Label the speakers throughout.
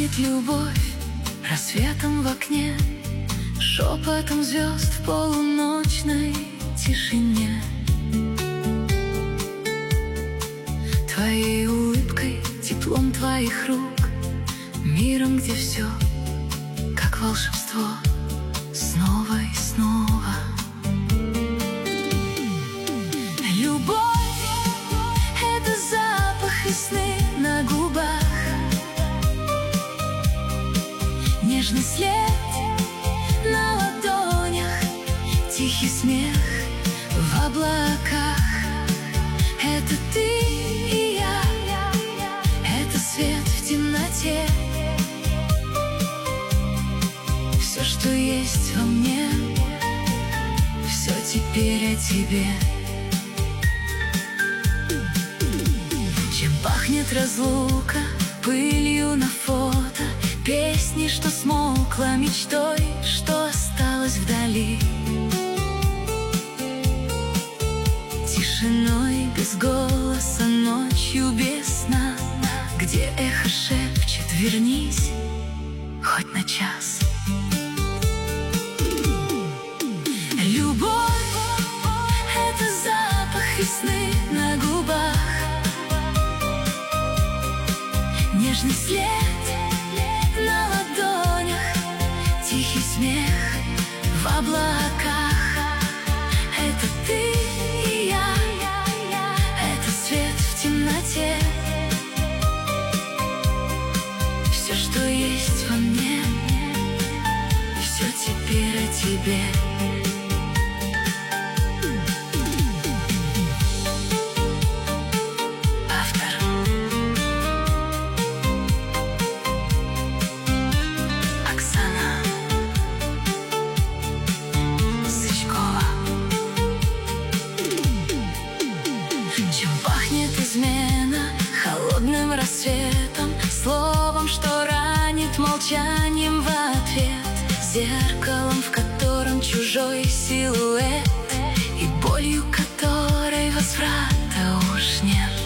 Speaker 1: Пахнет любовь рассветом в окне, шепотом звезд в полуночной тишине, твоей улыбкой, теплом твоих рук, миром, где все как волшебство, снова и снова. Любовь — это запах весны на губах, нежный след на ладонях, тихий смех в облаках. Это ты и я, это свет в темноте. Все, что есть во мне, все теперь о тебе. Чем пахнет разлука, пылью на фото, песни, что смолкла, мечтой, что осталась вдали, тишиной без голоса, ночью без сна, где эхо шепчет: вернись хоть на час. Любовь — это запах весны на губах, нежный след на ладонях, тихий смех в облаках. Это ты и я, это свет в темноте. Все, что есть во мне, все теперь о тебе. Чем пахнет измена холодным рассветом, словом, что ранит, молчанием в ответ, зеркалом, в котором чужой силуэт, и болью, которой возврата уж нет.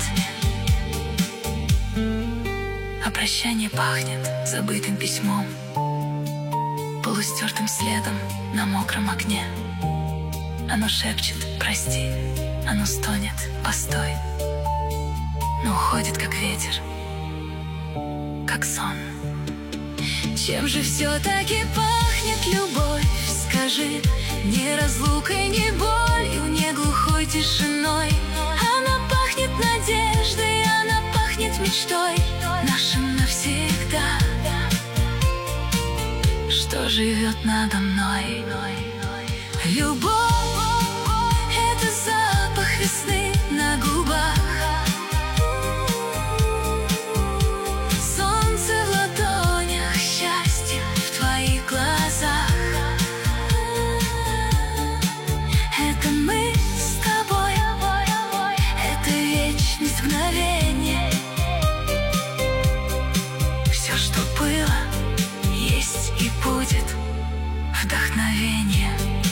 Speaker 1: А прощание пахнет забытым письмом, полустертым следом на мокром окне. Оно шепчет: прости, оно стонет: постой, но уходит, как ветер, как сон. Чем же все-таки пахнет любовь, скажи? Не разлукой, не болью, не глухой тишиной. Она пахнет надеждой, она пахнет мечтой, нашим навсегда, что живет надо мной. Любовь — это запах весны на губах, солнце в ладонях, счастье в твоих глазах. Это мы с тобой, это вечность, мгновение. Все, что было, есть и будет вдохновение.